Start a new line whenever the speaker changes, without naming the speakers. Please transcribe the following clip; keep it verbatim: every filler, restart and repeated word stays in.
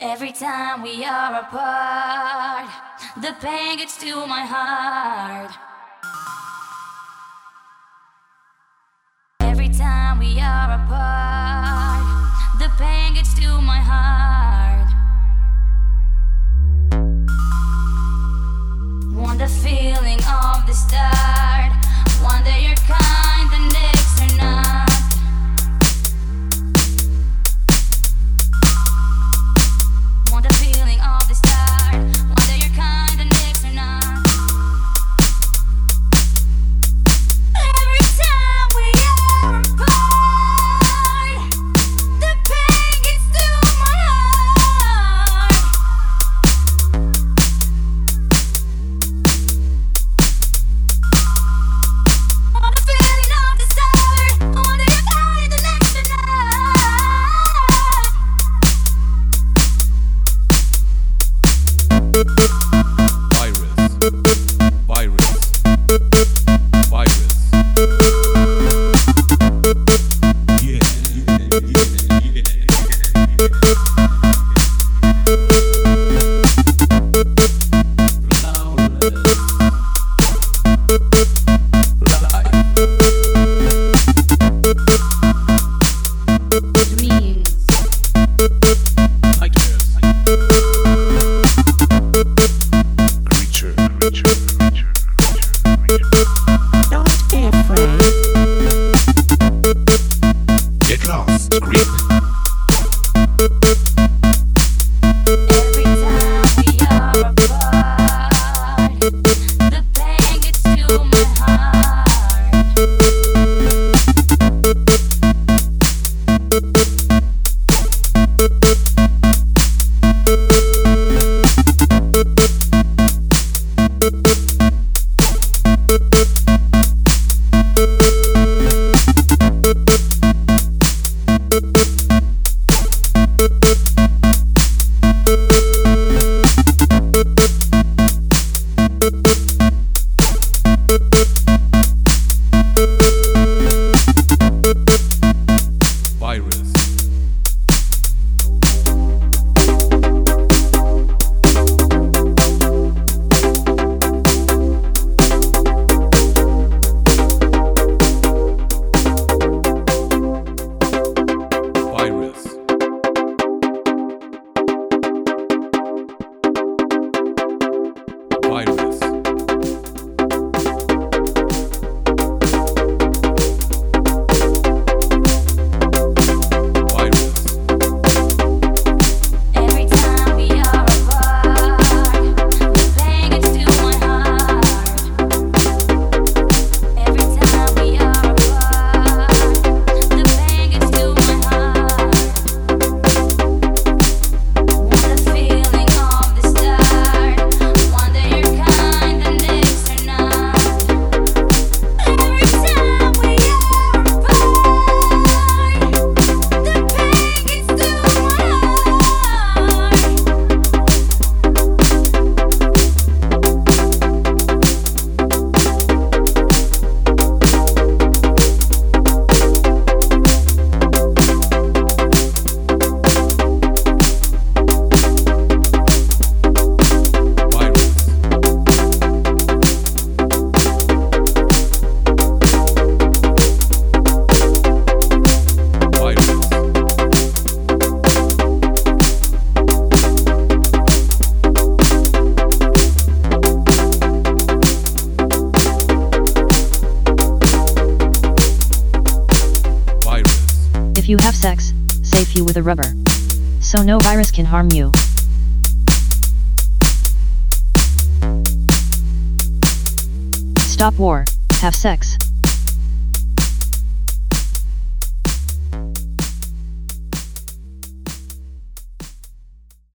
Every time we are apart, the pain gets to my heart. Every time we are apart, the pain gets to my heart. Want the feeling of the start. One day you're kind, the next you're not. Want the feeling of the start. One day you're kind, the next you're not. Every time we are apart, the pain gets to my heart. Want the feeling of the start. One day you're kind, the next you're not.
Virus, virus, virus. Yeah, yeah, yeah,
Dreams.
I guess. Creature, creature, creature, creature, creature.
Don't be afraid.
Get lost, creep.
Every time we are apart, the pain gets to my heart.
Virus. Virus. Virus. Virus.
Every time we are apart, the pain gets to my heart. Every time we are apart, the pain gets to my heart. Want the feeling of the start. One day you're kind, the next you're not. Every time we are apart, the pain gets to my heart.
Virus. Virus. Virus.
If you have sex, safe you with a rubber. So no virus can harm you. Stop war, have sex.